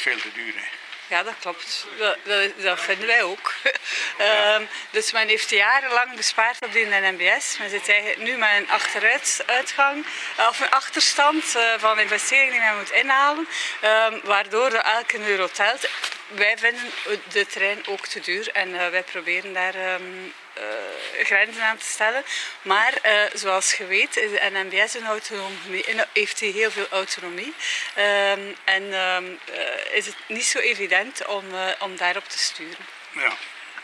veel te duur. Hè. Ja, dat klopt. Dat vinden wij ook. Dus men heeft jarenlang bespaard op die NMBS. Men zit eigenlijk nu met een achteruitgang of een achterstand van investeringen die men moet inhalen, waardoor elke euro telt. Wij vinden de trein ook te duur en wij proberen daar grenzen aan te stellen. Maar zoals je weet is de NMBS heeft hij heel veel autonomie. En is het niet zo evident om daarop te sturen. Ja.